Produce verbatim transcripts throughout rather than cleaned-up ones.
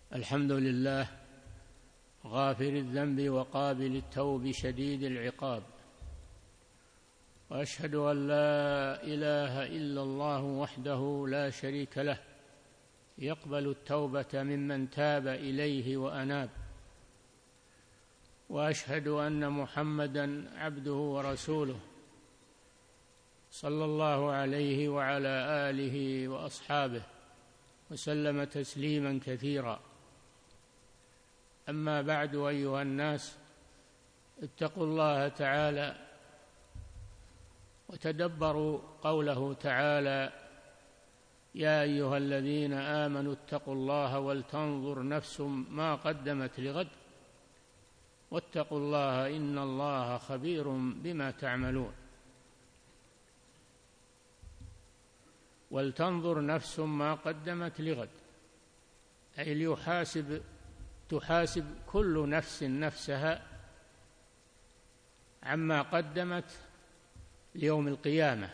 الحمد لله غافر الذنب وقابل التوب شديد العقاب، وأشهد أن لا إله إلا الله وحده لا شريك له يقبل التوبة ممن تاب إليه وأناب، وأشهد أن محمدًا عبده ورسوله صلى الله عليه وعلى آله وأصحابه وسلم تسليمًا كثيرًا. أما بعد، أيها الناس، اتقوا الله تعالى وتدبروا قوله تعالى: يا أيها الذين آمنوا اتقوا الله ولتنظر نفس ما قدمت لغد واتقوا الله إن الله خبير بما تعملون. ولتنظر نفس ما قدمت لغد، أي ليحاسب تحاسب كل نفس نفسها عما قدمت ليوم القيامة،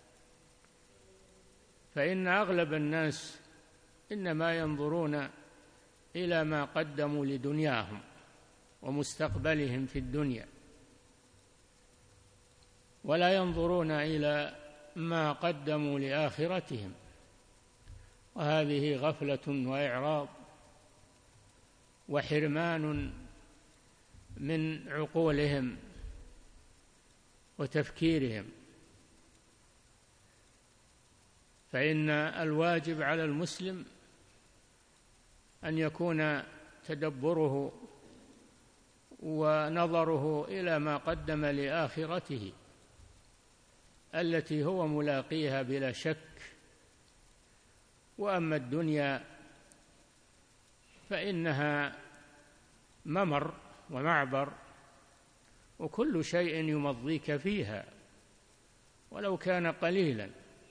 فإن أغلب الناس إنما ينظرون إلى ما قدموا لدنياهم ومستقبلهم في الدنيا، ولا ينظرون إلى ما قدموا لآخرتهم، وهذه غفلة وإعراض وحرمان من عقولهم وتفكيرهم. فإن الواجب على المسلم أن يكون تدبره ونظره إلى ما قدم لآخرته التي هو ملاقيها بلا شك. وأما الدنيا فإنها ممر ومعبر، وكل شيء يمضيك فيها ولو كان قليلا،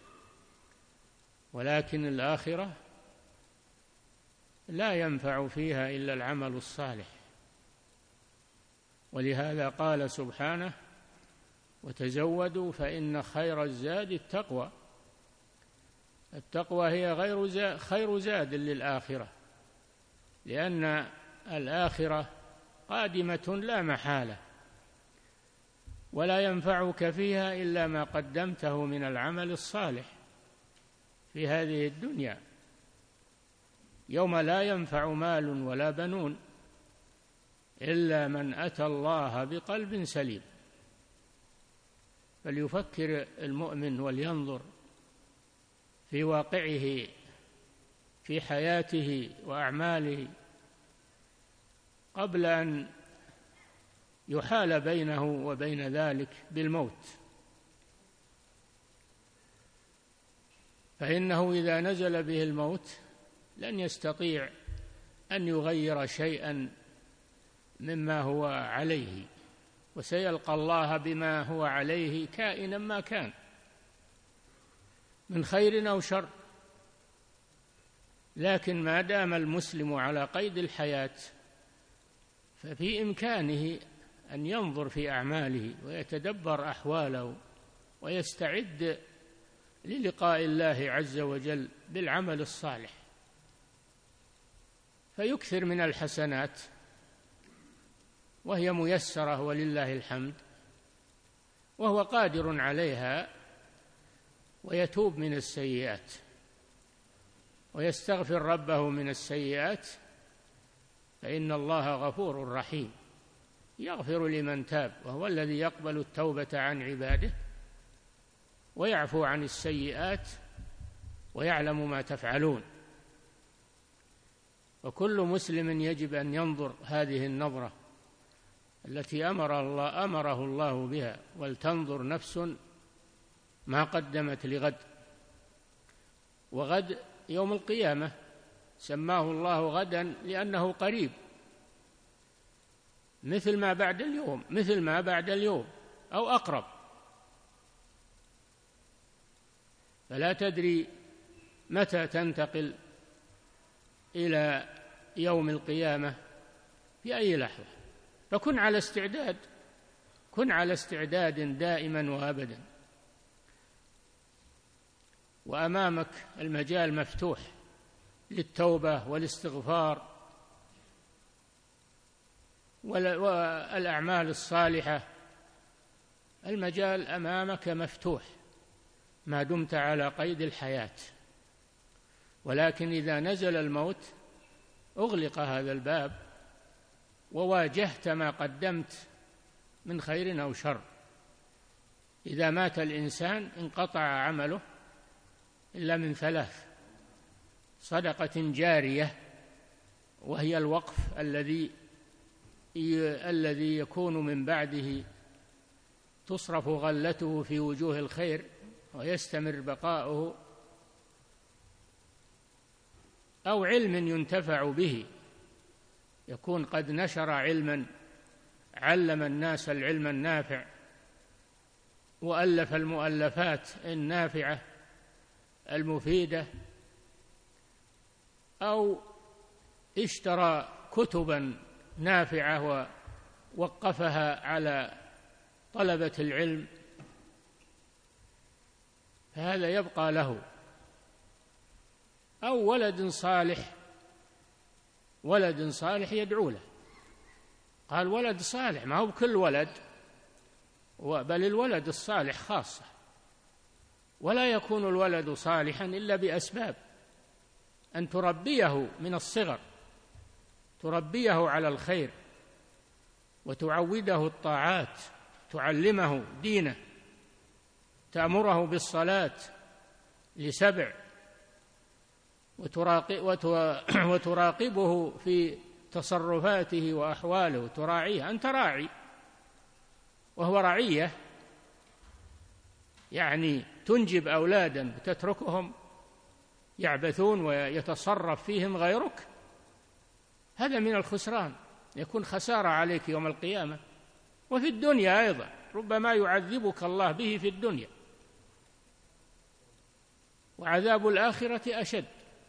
ولكن الآخرة لا ينفع فيها إلا العمل الصالح. ولهذا قال سبحانه: وتزودوا فإن خير الزاد التقوى. التقوى هي غير زاد خير زاد للآخرة، لأن الآخرة قادمة لا محالة، ولا ينفعك فيها إلا ما قدمته من العمل الصالح في هذه الدنيا، يوم لا ينفع مال ولا بنون إلا من أتى الله بقلب سليم. فليفكر المؤمن ولينظر في واقعه في حياته وأعماله قبل أن يحال بينه وبين ذلك بالموت، فإنه إذا نزل به الموت لن يستطيع أن يغير شيئا مما هو عليه، وسيلقى الله بما هو عليه كائنا ما كان من خير أو شر. لكن ما دام المسلم على قيد الحياة ففي إمكانه أن ينظر في أعماله ويتدبر أحواله ويستعد للقاء الله عز وجل بالعمل الصالح، فيكثر من الحسنات وهي ميسرة ولله الحمد، وهو قادر عليها، ويتوب من السيئات ويستغفر ربه من السيئات، فإن الله غفور رحيم يغفر لمن تاب، وهو الذي يقبل التوبة عن عباده ويعفو عن السيئات ويعلم ما تفعلون. وكل مسلم يجب أن ينظر هذه النظرة التي أمر الله أمره الله بها: ولتنظر نفس ما قدمت لغد. وغد يوم القيامة سماه الله غدا لأنه قريب، مثل ما بعد اليوم مثل ما بعد اليوم أو أقرب، فلا تدري متى تنتقل إلى يوم القيامة في أي لحظة، فكن على استعداد كن على استعداد دائما وأبدا. وأمامك المجال مفتوح للتوبة والاستغفار والأعمال الصالحة، المجال أمامك مفتوح ما دمت على قيد الحياة، ولكن إذا نزل الموت أغلق هذا الباب وواجهت ما قدمت من خير أو شر. إذا مات الإنسان انقطع عمله إلا من ثلاث: صدقة جارية، وهي الوقف الذي الذي يكون من بعده تصرف غلته في وجوه الخير ويستمر بقاؤه، أو علم ينتفع به، يكون قد نشر علما علم الناس العلم النافع وألف المؤلفات النافعة المفيدة، أو اشترى كتبا نافعة ووقفها على طلبة العلم، فهذا يبقى له. أو ولد صالح ولد صالح يدعو له. قال ولد صالح، ما هو بكل ولد، بل الولد الصالح خاصة، ولا يكون الولد صالحا إلا بأسباب: أن تربيه من الصغر، تربيه على الخير وتعوده الطاعات، تعلمه دينه، تأمره بالصلاة لسبع، وتراقبه في تصرفاته وأحواله، تراعيه. أنت راعي وهو رعية، يعني تنجب أولادا وتتركهم يعبثون ويتصرف فيهم غيرك، هذا من الخسران، يكون خسارة عليك يوم القيامة وفي الدنيا أيضا، ربما يعذبك الله به في الدنيا، وعذاب الآخرة أشد.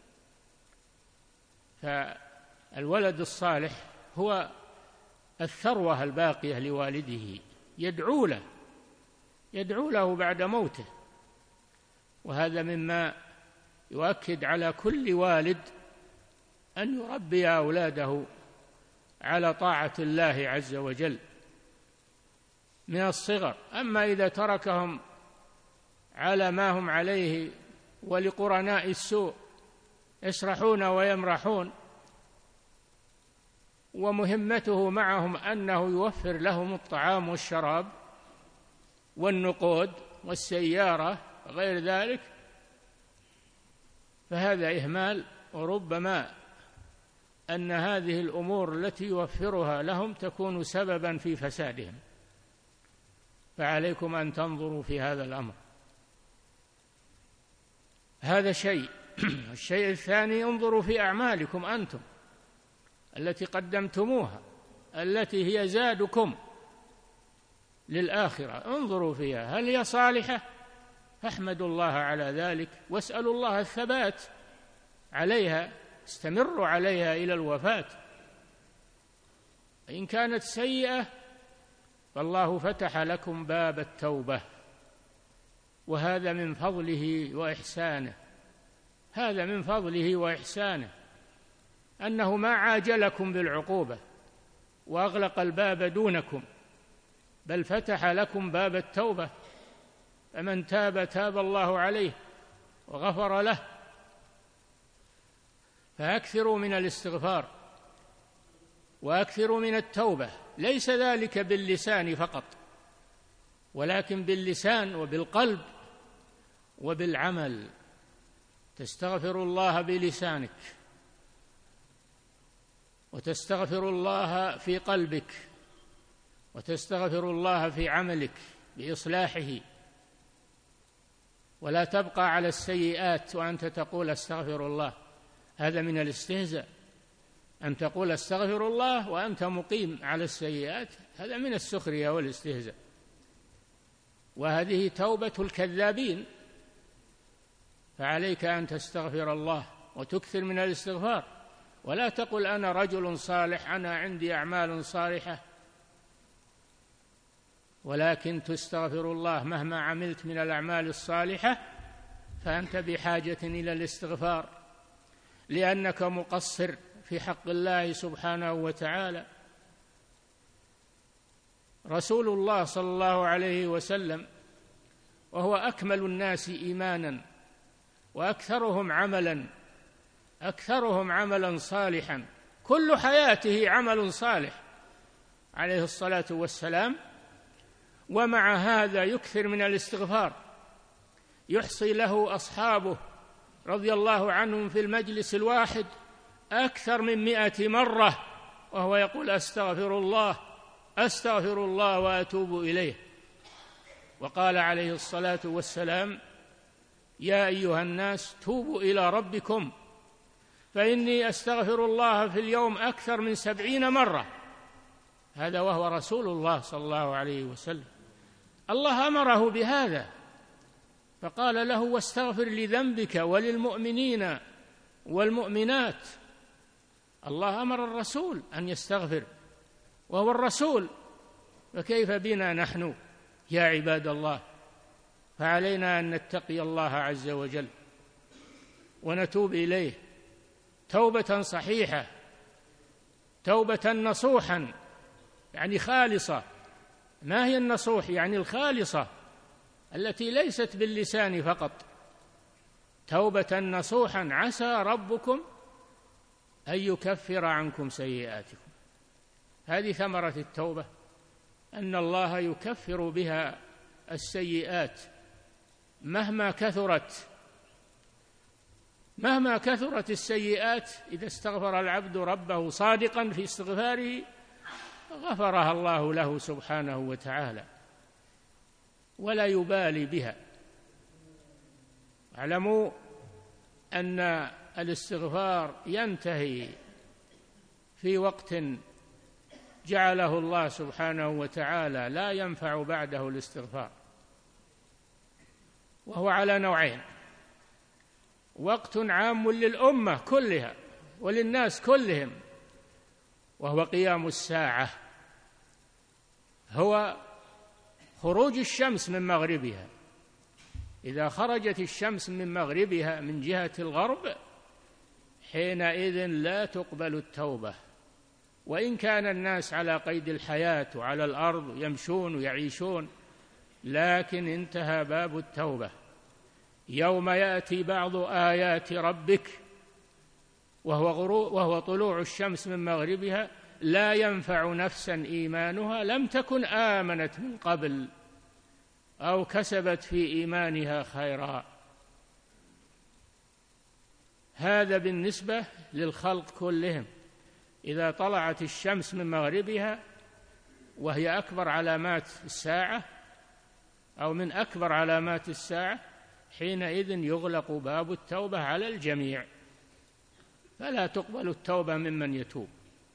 فالولد الصالح هو الثروة الباقية لوالده، يدعو له يدعو له بعد موته. وهذا مما يؤكد على كل والد أن يربي أولاده على طاعة الله عز وجل من الصغر. أما إذا تركهم على ما هم عليه ولقرناء السوء يسرحون ويمرحون، ومهمته معهم أنه يوفر لهم الطعام والشراب والنقود والسيارة وغير ذلك، فهذا إهمال، وربما أن هذه الأمور التي يوفرها لهم تكون سببا في فسادهم، فعليكم أن تنظروا في هذا الأمر. هذا شيء. الشيء الثاني: انظروا في أعمالكم أنتم التي قدمتموها، التي هي زادكم للآخرة، انظروا فيها، هل هي صالحة؟ فاحمدوا الله على ذلك واسألوا الله الثبات عليها، استمروا عليها إلى الوفاة. إن كانت سيئة فالله فتح لكم باب التوبة، وهذا من فضله وإحسانه، هذا من فضله وإحسانه أنه ما عاجلكم بالعقوبة وأغلق الباب دونكم، بل فتح لكم باب التوبة، فمن تاب تاب الله عليه وغفر له. فأكثروا من الاستغفار وأكثروا من التوبة، ليس ذلك باللسان فقط، ولكن باللسان وبالقلب وبالعمل. تستغفر الله بلسانك، وتستغفر الله في قلبك، وتستغفر الله في عملك بإصلاحه، ولا تبقى على السيئات وأنت تقول استغفر الله، هذا من الاستهزاء. أن تقول استغفر الله وأنت مقيم على السيئات، هذا من السخرية والاستهزاء، وهذه توبة الكذابين. فعليك أن تستغفر الله وتكثر من الاستغفار، ولا تقل أنا رجل صالح، أنا عندي أعمال صالحة، ولكن تستغفر الله مهما عملت من الأعمال الصالحة، فأنت بحاجة إلى الاستغفار، لأنك مقصر في حق الله سبحانه وتعالى، رسول الله صلى الله عليه وسلم، وهو أكمل الناس إيمانا وأكثرهم عملا أكثرهم عملا صالحا، كل حياته عمل صالح عليه الصلاة والسلام، ومع هذا يكثر من الاستغفار، يحصي له أصحابه رضي الله عنهم في المجلس الواحد أكثر من مئة مرة وهو يقول أستغفر الله أستغفر الله وأتوب إليه. وقال عليه الصلاة والسلام: يا أيها الناس توبوا إلى ربكم فإني أستغفر الله في اليوم أكثر من سبعين مرة. هذا وهو رسول الله صلى الله عليه وسلم. الله أمره بهذا فقال له: واستغفر لذنبك وللمؤمنين والمؤمنات. الله أمر الرسول أن يستغفر وهو الرسول، فكيف بنا نحن يا عباد الله؟ فعلينا أن نتقي الله عز وجل ونتوب إليه توبة صحيحة، توبة نصوحا، يعني خالصة. ما هي النصوح؟ يعني الخالصة التي ليست باللسان فقط، توبة نصوحا عسى ربكم أن يكفر عنكم سيئاتكم. هذه ثمرة التوبة، أن الله يكفر بها السيئات مهما كثرت مهما كثرت السيئات. إذا استغفر العبد ربه صادقا في استغفاره غفرها الله له سبحانه وتعالى ولا يبالي بها. اعلموا أن الاستغفار ينتهي في وقت جعله الله سبحانه وتعالى لا ينفع بعده الاستغفار، وهو على نوعين: وقت عام للأمة كلها وللناس كلهم، وهو قيام الساعة، هو خروج الشمس من مغربها. إذا خرجت الشمس من مغربها من جهة الغرب حينئذ لا تقبل التوبة، وإن كان الناس على قيد الحياة وعلى الأرض يمشون ويعيشون، لكن انتهى باب التوبة. يوم يأتي بعض آيات ربك وهو, غروب وهو طلوع الشمس من مغربها لا ينفع نفسا إيمانها لم تكن آمنت من قبل أو كسبت في إيمانها خيرا. هذا بالنسبة للخلق كلهم. إذا طلعت الشمس من مغربها وهي أكبر علامات الساعة أو من أكبر علامات الساعة حينئذ يغلق باب التوبة على الجميع، فلا تقبل التوبة ممن يتوب.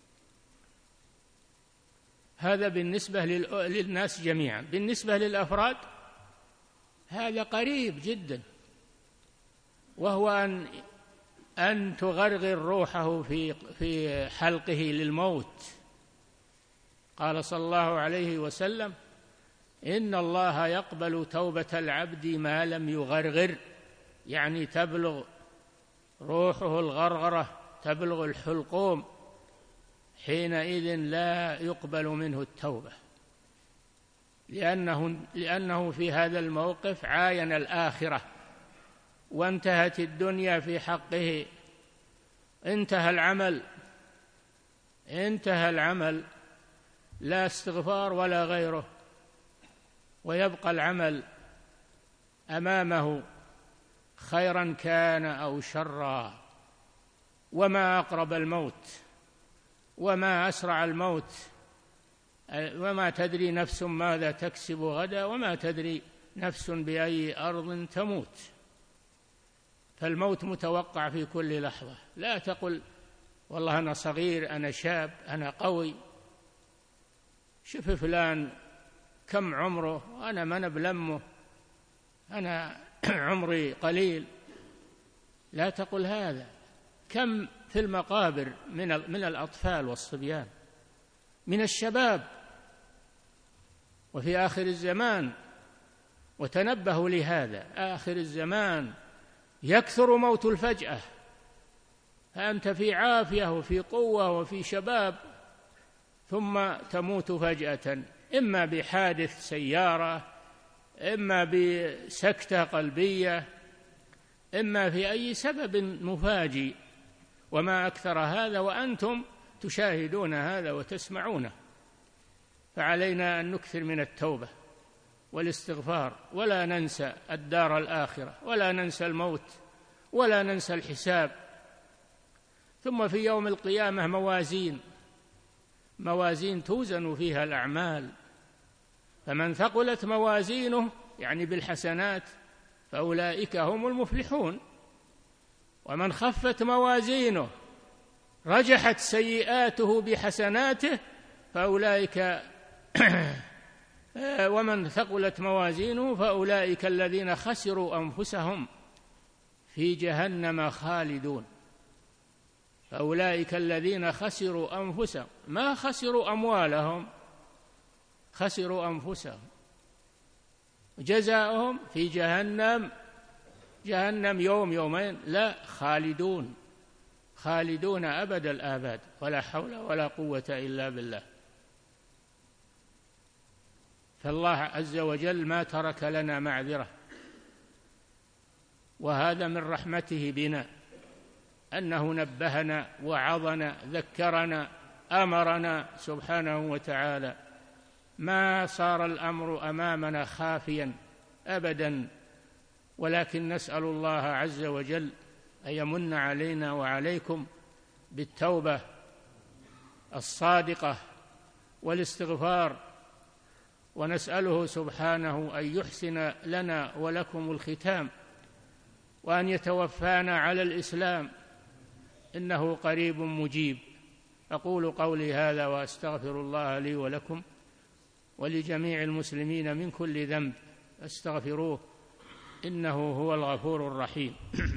هذا بالنسبة للناس جميعا. بالنسبة للأفراد هذا قريب جدا، وهو أن أن تغرغر روحه في في حلقه للموت. قال صلى الله عليه وسلم: إن الله يقبل توبة العبد ما لم يغرغر، يعني تبلغ روحه الغرغرة، تبلغ الحلقوم، حينئذ لا يقبل منه التوبة، لأنه, لأنه في هذا الموقف عاين الآخرة وانتهت الدنيا في حقه، انتهى العمل انتهى العمل لا استغفار ولا غيره، ويبقى العمل أمامه خيرا كان أو شرا. وما أقرب الموت وما أسرع الموت، وما تدري نفس ماذا تكسب غدا وما تدري نفس بأي أرض تموت. فالموت متوقع في كل لحظة. لا تقل والله أنا صغير، أنا شاب، أنا قوي، شوف فلان كم عمره، أنا ما نبلمه، أنا عمري قليل. لا تقل هذا. كم في المقابر من من الأطفال والصبيان، من الشباب. وفي آخر الزمان، وتنبهوا لهذا، آخر الزمان يكثر موت الفجأة، فأنت في عافية وفي قوة وفي شباب ثم تموت فجأة. إما بحادث سيارة، إما بسكتة قلبية، إما في أي سبب مفاجئ، وما أكثر هذا وأنتم تشاهدون هذا وتسمعونه. فعلينا أن نكثر من التوبة والاستغفار، ولا ننسى الدار الآخرة، ولا ننسى الموت، ولا ننسى الحساب. ثم في يوم القيامة موازين موازين توزن فيها الأعمال، فمن ثقلت موازينه يعني بالحسنات فأولئك هم المفلحون، ومن خفت موازينه رجحت سيئاته بحسناته فأولئك ومن ثقلت موازينه فأولئك الذين خسروا أنفسهم في جهنم خالدون. فأولئك الذين خسروا أنفسهم، ما خسروا أموالهم، خسروا أنفسهم. جزاؤهم في جهنم، جهنم يوم يومين، لا، خالدون، خالدون أبد الآباد، ولا حول ولا قوة إلا بالله. فالله عز وجل ما ترك لنا معذرة، وهذا من رحمته بنا أنه نبهنا وعظنا ذكرنا أمرنا سبحانه وتعالى. ما صار الأمر أمامنا خافيا أبدا، ولكن نسأل الله عز وجل أن يمن علينا وعليكم بالتوبة الصادقة والاستغفار، ونسأله سبحانه أن يحسن لنا ولكم الختام، وأن يتوفانا على الإسلام، إنه قريب مجيب. أقول قولي هذا وأستغفر الله لي ولكم ولجميع المسلمين من كل ذنب، استغفروه إنه هو الغفور الرحيم.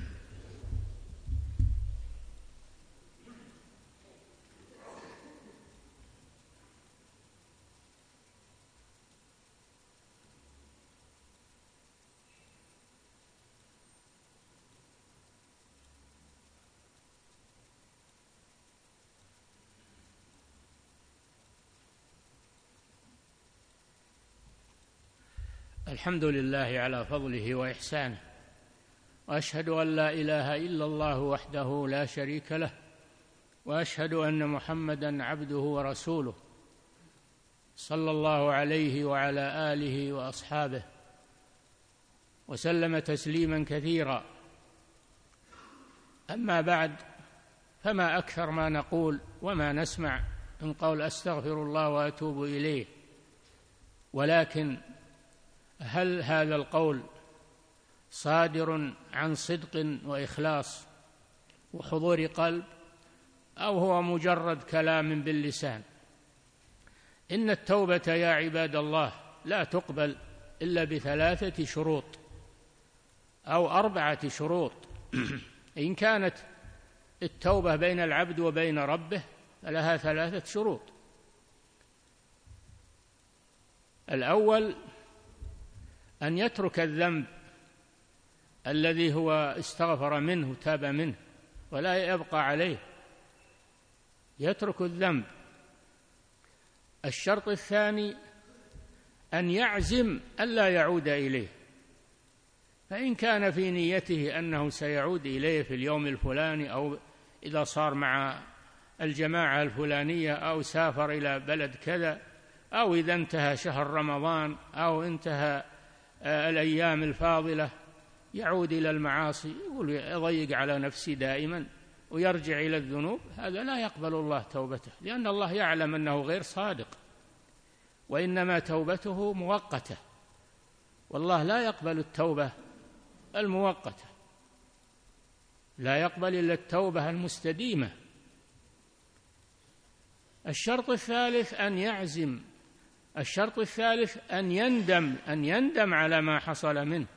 الحمد لله على فضله وإحسانه، وأشهد أن لا إله إلا الله وحده لا شريك له، وأشهد أن محمدًا عبده ورسوله صلى الله عليه وعلى آله وأصحابه وسلم تسليمًا كثيرا. أما بعد، فما أكثر ما نقول وما نسمع من قول أستغفر الله وأتوب إليه، ولكن هل هذا القول صادر عن صدق وإخلاص وحضور قلب، أو هو مجرد كلام باللسان؟ إن التوبة يا عباد الله لا تقبل إلا بثلاثة شروط أو أربعة شروط. إن كانت التوبة بين العبد وبين ربه فلها ثلاثة شروط. الأول أن يترك الذنب الذي هو استغفر منه تاب منه ولا يبقى عليه، يترك الذنب. الشرط الثاني أن يعزم ألا يعود إليه، فإن كان في نيته أنه سيعود إليه في اليوم الفلاني، أو إذا صار مع الجماعة الفلانية، أو سافر إلى بلد كذا، أو إذا انتهى شهر رمضان، أو انتهى الأيام الفاضلة، يعود إلى المعاصي، يقول يضيق على نفسي دائما ويرجع إلى الذنوب، هذا لا يقبل الله توبته، لأن الله يعلم أنه غير صادق، وإنما توبته مؤقتة، والله لا يقبل التوبة المؤقتة، لا يقبل إلا التوبة المستديمة. الشرط الثالث أن يعزم. الشرط الثالث أن يندم أن يندم على ما حصل منه،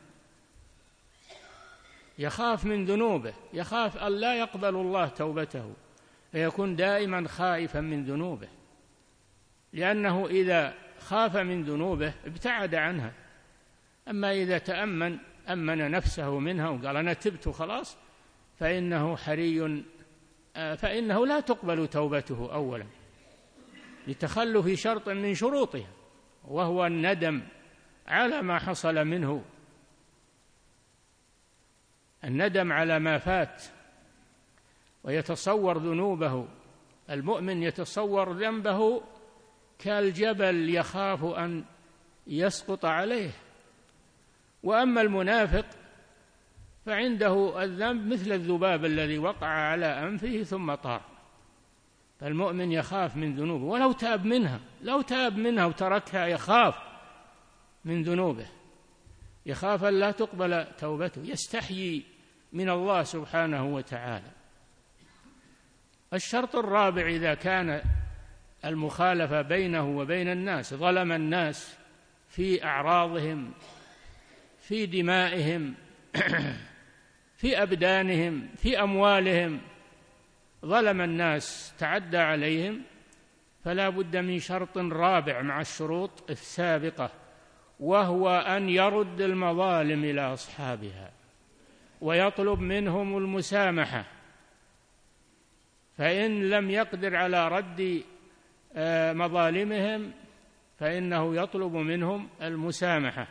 يخاف من ذنوبه، يخاف أن لا يقبل الله توبته، فيكون دائما خائفا من ذنوبه، لأنه إذا خاف من ذنوبه ابتعد عنها. أما إذا تأمن أمن نفسه منها وقال أنا تبت خلاص، فإنه حري فإنه لا تقبل توبته أولا لتخلف شرط من شروطها. وهو الندم على ما حصل منه، الندم على ما فات، ويتصور ذنوبه. المؤمن يتصور ذنبه كالجبل يخاف أن يسقط عليه، وأما المنافق فعنده الذنب مثل الذباب الذي وقع على أنفه ثم طار. فالمؤمن يخاف من ذنوبه ولو تاب منها، لو تاب منها وتركها يخاف من ذنوبه، يخاف أن لا تقبل توبته، يستحيي من الله سبحانه وتعالى. الشرط الرابع: إذا كان المخالفة بينه وبين الناس، ظلم الناس في أعراضهم، في دمائهم، في أبدانهم، في أموالهم، ظلم الناس، تعدى عليهم، فلا بد من شرط رابع مع الشروط السابقة، وهو أن يرد المظالم إلى أصحابها ويطلب منهم المسامحة. فإن لم يقدر على رد مظالمهم فإنه يطلب منهم المسامحة،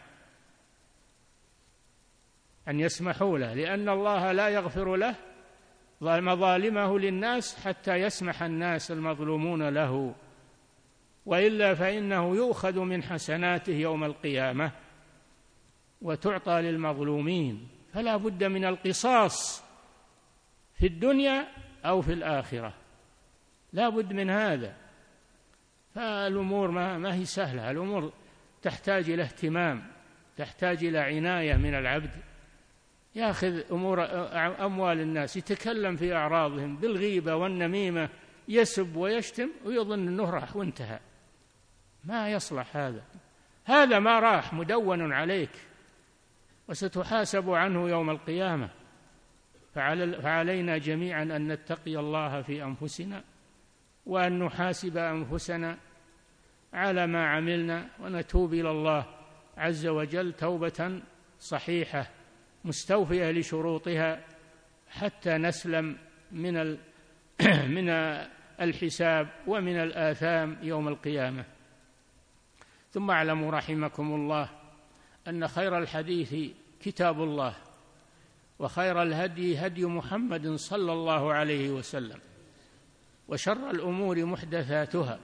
أن يسمحوا له، لأن الله لا يغفر له مظالمه للناس حتى يسمح الناس المظلومون له، وإلا فإنه يؤخذ من حسناته يوم القيامة وتعطى للمظلومين. فلا بد من القصاص في الدنيا أو في الآخرة، لا بد من هذا. فالأمور ما هي سهلة، الأمور تحتاج إلى اهتمام، تحتاج إلى عناية من العبد. يأخذ أمور أموال الناس، يتكلم في أعراضهم بالغيبة والنميمة، يسب ويشتم ويظن أنه راح وانتهى. ما يصلح هذا، هذا ما راح مدون عليك وستحاسب عنه يوم القيامة. فعلينا جميعا أن نتقي الله في أنفسنا، وأن نحاسب أنفسنا على ما عملنا، ونتوب إلى الله عز وجل توبة صحيحة مستوفية لشروطها حتى نسلم من من الحساب ومن الآثام يوم القيامة. ثم اعلموا رحمكم الله أن خير الحديث كتاب الله، وخير الهدي هدي محمد صلى الله عليه وسلم، وشر الأمور محدثاتها،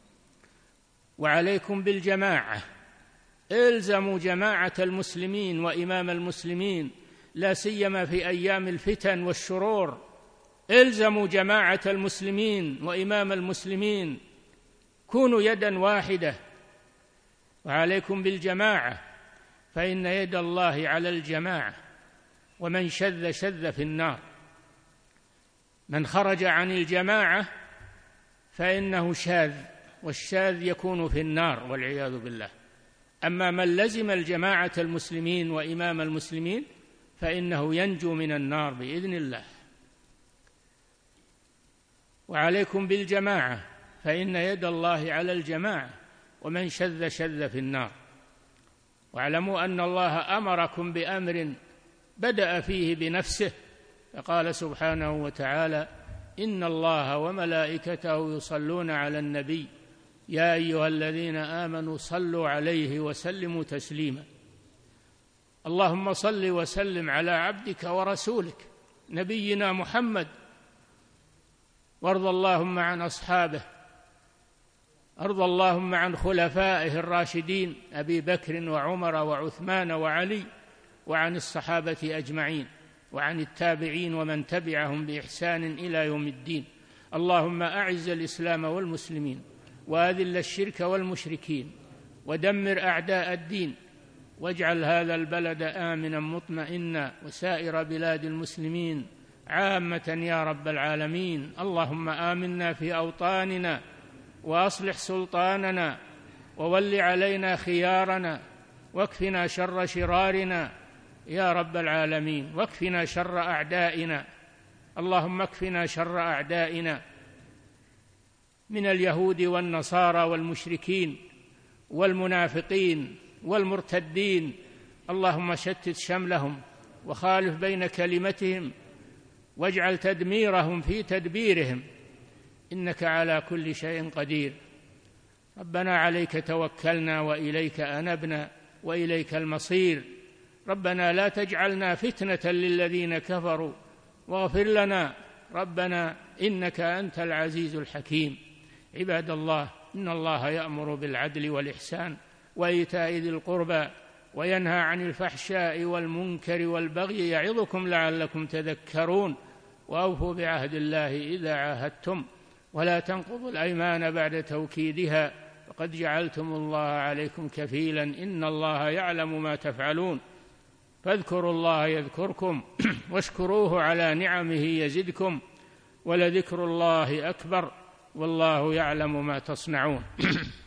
وعليكم بالجماعة، الزموا جماعة المسلمين وإمام المسلمين، لا سيما في أيام الفتن والشرور، الزموا جماعة المسلمين وإمام المسلمين، كونوا يدا واحدة. وعليكم بالجماعة، فإن يد الله على الجماعة، ومن شذ شذ في النار. من خرج عن الجماعة فإنه شاذ، والشاذ يكون في النار والعياذ بالله. أما من لزم الجماعة المسلمين وإمام المسلمين فإنه ينجو من النار بإذن الله. وعليكم بالجماعة، فإن يد الله على الجماعة، ومن شذ شذ في النار. واعلموا أن الله أمركم بأمر بدأ فيه بنفسه، فقال سبحانه وتعالى: إن الله وملائكته يصلون على النبي يا أيها الذين آمنوا صلوا عليه وسلموا تسليما. اللهم صل وسلم على عبدك ورسولك نبينا محمد، وارض اللهم عن أصحابه، أرض اللهم عن خلفائه الراشدين أبي بكر وعمر وعثمان وعلي، وعن الصحابة أجمعين، وعن التابعين ومن تبعهم بإحسان إلى يوم الدين. اللهم أعز الإسلام والمسلمين، وأذل الشرك والمشركين، ودمر أعداء الدين، واجعل هذا البلد آمنا مطمئنا، وسائر بلاد المسلمين عامة يا رب العالمين. اللهم آمنا في أوطاننا، وأصلح سلطاننا، وول علينا خيارنا، واكفنا شر شرارنا يا رب العالمين، واكفنا شر أعدائنا. اللهم اكفنا شر أعدائنا من اليهود والنصارى والمشركين والمنافقين والمرتدين. اللهم شتت شملهم وخالف بين كلمتهم، واجعل تدميرهم في تدبيرهم، إنك على كل شيء قدير. ربنا عليك توكلنا وإليك أنبنا وإليك المصير، ربنا لا تجعلنا فتنة للذين كفروا واغفر لنا ربنا إنك أنت العزيز الحكيم. عباد الله، إن الله يأمر بالعدل والإحسان وإيتاء ذي القربى وينهى عن الفحشاء والمنكر والبغي يعظكم لعلكم تذكرون. وأوفوا بعهد الله إذا عاهدتم ولا تنقضوا الأيمان بعد توكيدها وقد جعلتم الله عليكم كفيلا إن الله يعلم ما تفعلون. فاذكروا الله يذكركم واشكروه على نعمه يزدكم ولذكر الله أكبر والله يعلم ما تصنعون.